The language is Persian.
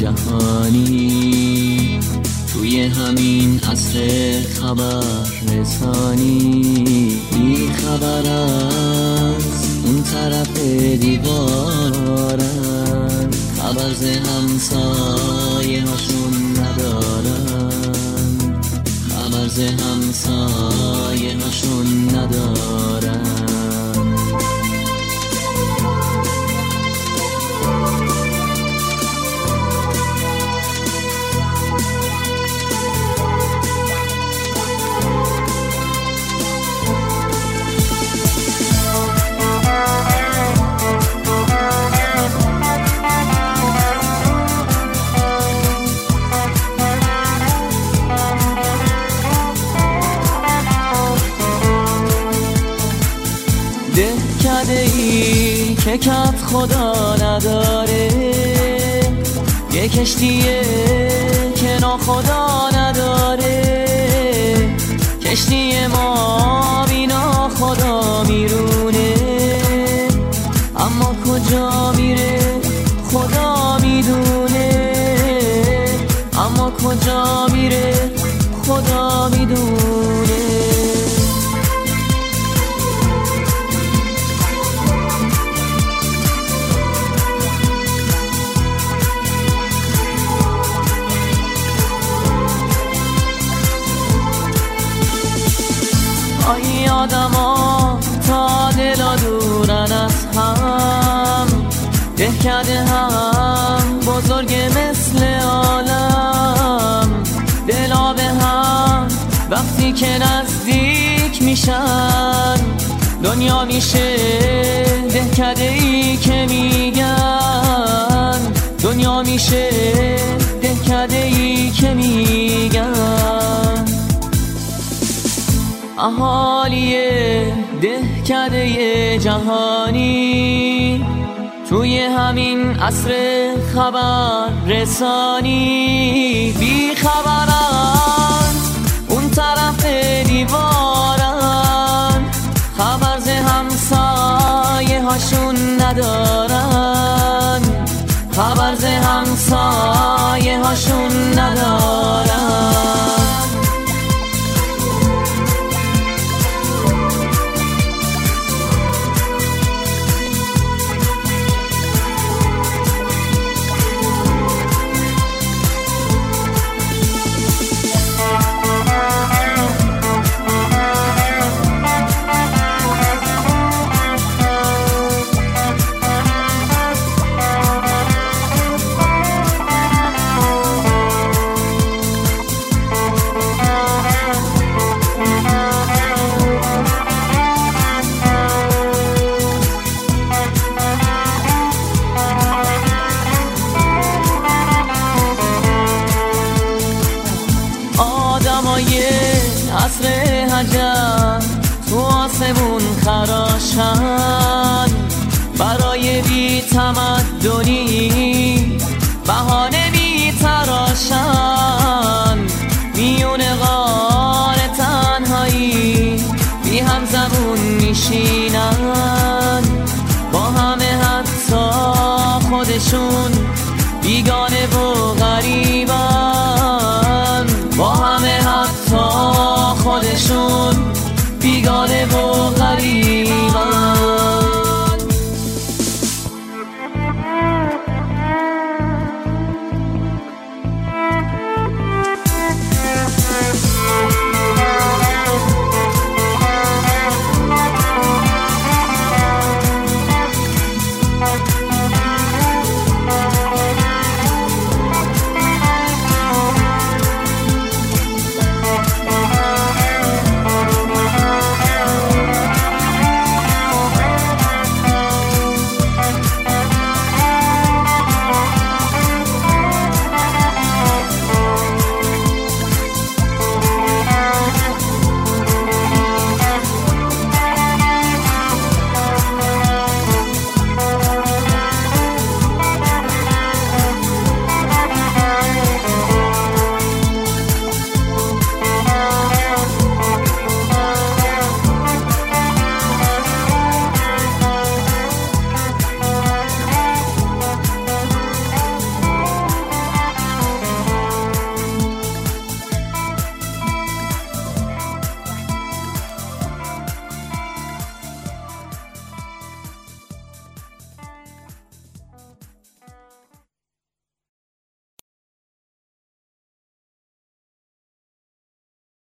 جهانی توی همین عصر خبر رسانی، بی خبر از اون طرف دیوارن، خبر ز همسایه هاشون ندارن، خبر ز همسایه هاشون ندارن. دهکده‌ای که کت خدا نداره، یه کشتیه که ناخدا نداره، کشتی ما بینا خدا میرونه، اما کجا میره خدا میدونه، اما کجا میره خدا میدونه. آی آدما تا دلا دورن از هم، دهکده هم بزرگ مثل عالم، دلا به هم وقتی که نزدیک میشن، دنیا میشه دهکده‌ای که میگن، دنیا میشه دهکده‌ای که میگن. اهالی دهکده جهانی توی همین عصر خبر رسانی، بی خبرن اون طرف دیوارن، خبر ز همسایه هاشون ندارن، خبر ز همسایه هاشون ندارن. عصر حجر تو آسمون خراشن، برای بی تمدنی بهانه